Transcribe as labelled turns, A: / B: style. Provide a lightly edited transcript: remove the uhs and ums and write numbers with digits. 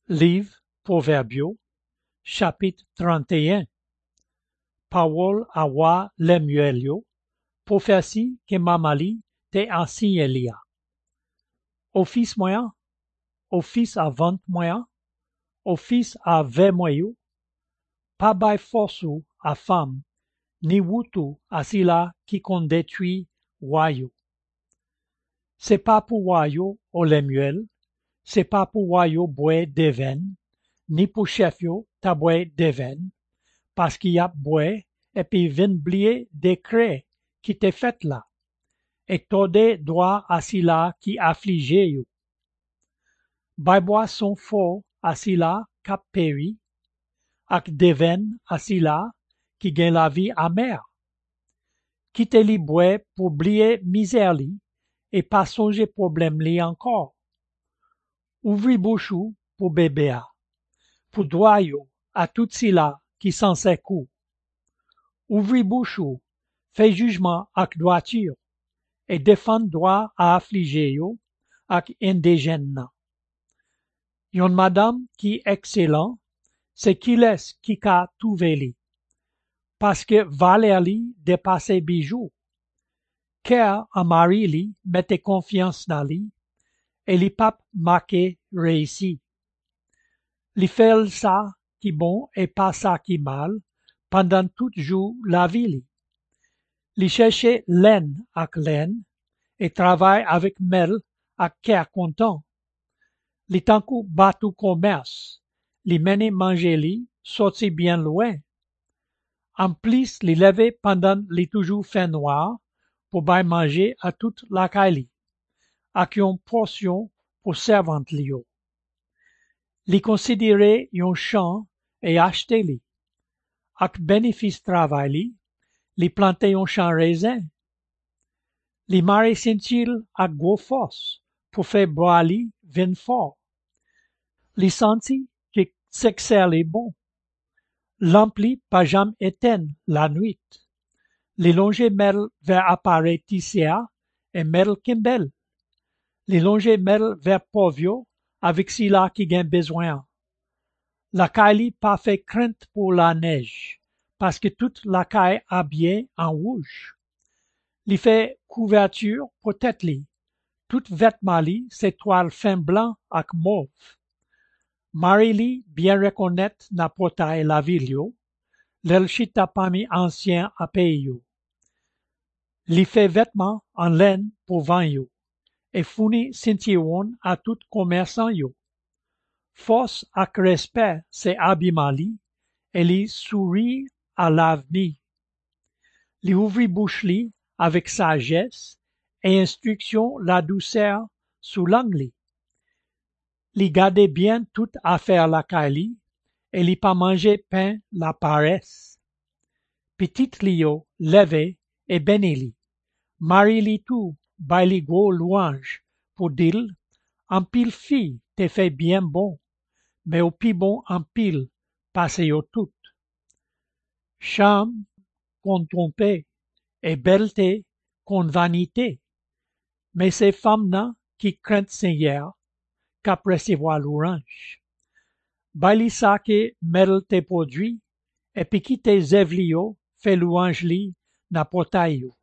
A: Livre Proverbiaux, chapitre 31. Parole à roi Lemuel yo, prophétie que mamali te enseigné lia. Office moyen, office à vente moyen, office à ve moyo, pas bay force à femme, ni wutu à sila qui qu'on détruit royaux. C'est pas pour royaux au Lemuel, c'est pas pour royaux boire deven, ni pour chef yo ta boire deven, parce qu'il y a boire et puis vin blier décret qui t'est fait là, et tordé droit à sila qui affligé yo. Bay boisson fort à sila cap péri, ak deven à sila qui gagne la vie amère. Quitte li boire pour blier misère li, et pas songer problème li encore. Ouvri bouchou pour bébé pour droit yo à tout sila qui s'en secoue. Ouvri bouchou, fait jugement ak droiture, et défend droit à affliger yo ak indigène nan. Yon madame qui excellent, c'est qui laisse qui ka trouvé li, parce que valeur li dépasse bijoux. Car un mari li mette confiance dans li, et li pap marqué réussi. Li fait ça qui bon et pas ça qui mal, pendant tout jour la vie li. Li cherche laine ak laine, et travaille avec mel ak cœur content. Li tankou batou commerce, li mene manger li, sorti bien loin. En plus, li leve pendant li toujours fin noir, pour bay manger à toute la caille, ak yon portion pour servante li yo. Li considérer yon champ et acheter li. Ak bénéfice travail li plante yon champ raisin. Li mare sentil ak gros force pour faire boire li vin fort. Li senti que sexe li bon. L'ampli pas jam éteint la nuit. Li longe mel vers apparaît tisséa et mel kimbel. Li longe mel vers povio avec sila qui gain besoin. La caille pas fait crainte pour la neige, parce que toute la caille habillée en rouge. Li fait couverture pour tête li. Toute vêtement li, c'est toile fin blanc ak mauve. Mari li bien reconnaître na portail la ville yo, l'el chita parmi ancien à pays yo. Li fait vêtements en laine pour vent yo, et fourni ceinturon à tout commerçant yo. Force ak respect c'est habillement li, et li sourit à l'avenir. Li ouvri bouche li avec sagesse, et instruction la douceur sous langue li. Li gade bien toute affaire la caille, et li pas manger pain la paresse. Petit li yo leve et béni li. Mari li tout, bay li gros louange, pour dire, en pile fille te fait bien bon, mais au pi bon en pile, passe yo tout. Charme, qu'on trompé, et belleté, qu'on vanité. Mais c'est femmes nan qui craignent Seigneur, qu'à recevoir l'orange. Bali sa que mel te produit, et puis qui te zèvlio, fait louange li, na portail yo.